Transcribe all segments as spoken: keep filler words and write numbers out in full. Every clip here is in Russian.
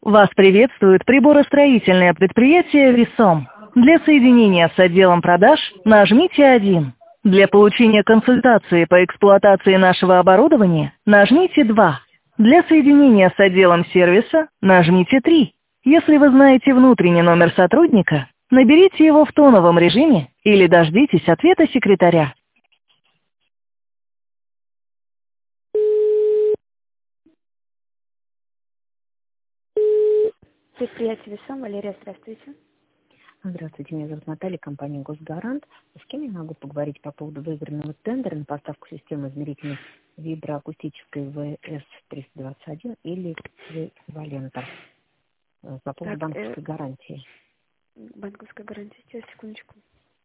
Вас приветствует приборостроительное предприятие «Весом». Для соединения с отделом продаж нажмите один. Для получения консультации по эксплуатации нашего оборудования нажмите два. Для соединения с отделом сервиса нажмите три. Если вы знаете внутренний номер сотрудника, наберите его в тоновом режиме или дождитесь ответа секретаря. Предприятие «Весом». Валерия, здравствуйте. Здравствуйте, меня зовут Наталья, компания «Госгарант». С кем я могу поговорить по поводу выигранного тендера на поставку системы измерительной виброакустической вэ эс триста двадцать один или эквивалента э, по поводу Так, э, банковской гарантии? банковская гарантия. Сейчас, секундочку.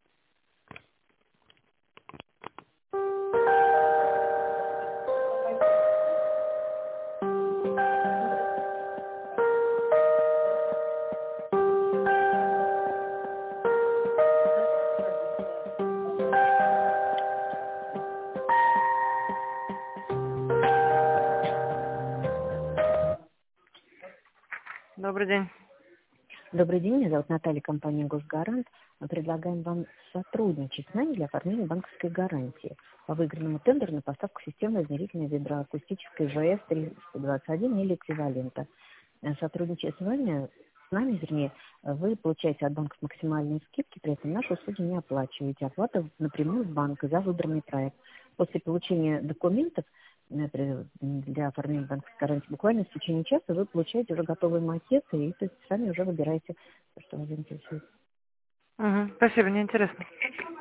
Добрый день. Добрый день, меня зовут Наталья, компания «Госгарант». Мы предлагаем вам сотрудничать с нами для оформления банковской гарантии по выигранному тендеру на поставку системы измерительной виброакустической вэ эс триста двадцать один или эквивалента. Э, Сотрудничая с вами, с нами, вернее, вы получаете от банка максимальные скидки, при этом наши услуги не оплачиваете. Оплата напрямую в банк за выбранный проект. После получения документов например, для оформления банковской гарантии буквально в течение часа вы получаете уже готовые макеты, и то есть сами уже выбираете, что вас интересует. Угу. Спасибо, мне интересно.